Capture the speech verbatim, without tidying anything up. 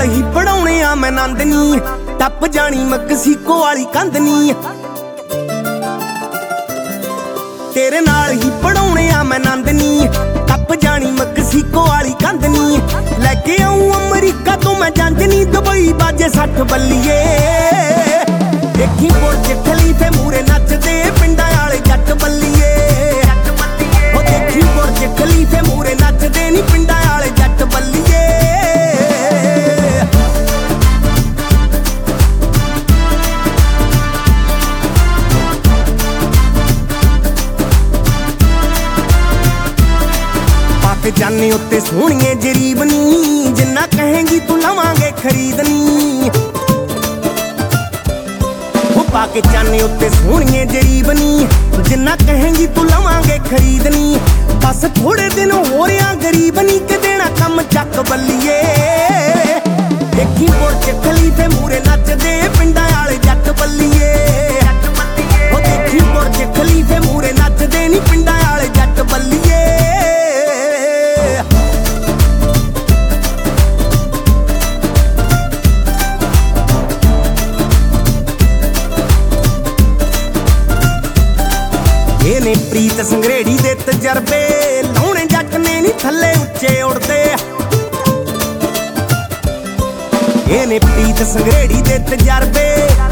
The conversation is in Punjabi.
ਹੀ ਪੜਾਉਣੇ ਆ ਮੈਂ ਨੰਦ ਨੀ, ਟੱਪ ਜਾਣੀ ਮੈਕਸੀਕੋ ਵਾਲੀ ਕੰਧ ਨੀ। ਤੇਰੇ ਨਾਲ ਹੀ ਪੜਾਉਣੇ ਆ ਮੈਂ ਨੰਦ ਨੀ, ਟੱਪ ਜਾਣੀ ਮੈਕਸੀਕੋ ਵਾਲੀ ਕੰਧ ਨੀ। ਲੈ ਕੇ ਆਉਂ ਅਮਰੀਕਾ ਤੋਂ ਮੈਂ ਜੰਜ ਨੀ, ਦੁਬਈ ਬਾਜੇ ਸੱਠ ਬੱਲੀਏ। ਦੇਖੀ ਬੁਰਜ ਖਲੀਫੇ ਮੂਰੇ ਨੱਚਦੇ ਪਿੰਡਾਂ ਵਾਲੇ ਜੱਟ ਬੱਲੀਏ। ਉਹ ਦੇਖੀ ਬੁਰਜ ਖਲੀਫੇ ਮੂਰੇ ਨੱਚਦੇ ਨੀ ਪਿੰਡਾਂ ਵਾਲੇ ਜੱਟ ਬੱਲੀਏ। ਜਾਨੇ ਉੱਤੇ ਸੋਹਣੀਏ ਜਰੀਬ ਨੀ, ਜਿੰਨਾ ਕਹੇਂਗੀ ਤੂੰ ਲਵਾਂਗੇ ਖਰੀਦਨੀ। ਉਹ ਪਾ ਕੇ ਜਾਨੇ ਉੱਤੇ ਸੋਹਣੀਏ ਜਰੀਬ ਨੀ, ਜਿੰਨਾ ਕਹੇਂਗੀ ਤੂੰ ਲਵਾਂਗੇ ਖਰੀਦਨੀ। ਬਸ ਥੋੜੇ ਦਿਨ ਹੋ ਰਿਆ ਗਰੀਬ ਨੀ, ਕਿ ਦੇਣਾ ਕੰਮ ਚੱਕ ਬੱਲੀਏ। ਦੇਖੀ ਬੁਰਜ ਖਲੀਫੇ ਮੂਰੇ ਨੱਚਦੇ ਪਿੰਡਾਂ ਵਾਲੇ ਜੱਟ ਬੱਲੀਏ। ਉਹ ਦੇਖੀ ਬੁਰਜ ਖਲੀਫੇ ਮੂਰੇ ਨੱਚਦੇ ਨੀ ਪਿੰਡਾਂ ਵਾਲੇ ਜੱਟ ਬੱਲੀਏ। ਇਹਨੇ ਪ੍ਰੀਤ ਸੰਗਰੇੜੀ ਦੇ ਤਜਰਬੇ, ਲਾਉਣੇ ਜੱਟ ਨੇ ਨੀ ਥੱਲੇ ਉੱਚੇ ਉੜਦੇ। ਇਹਨੇ ਪ੍ਰੀਤ ਸੰਗਰੇੜੀ ਦੇ ਤਜਰਬੇ,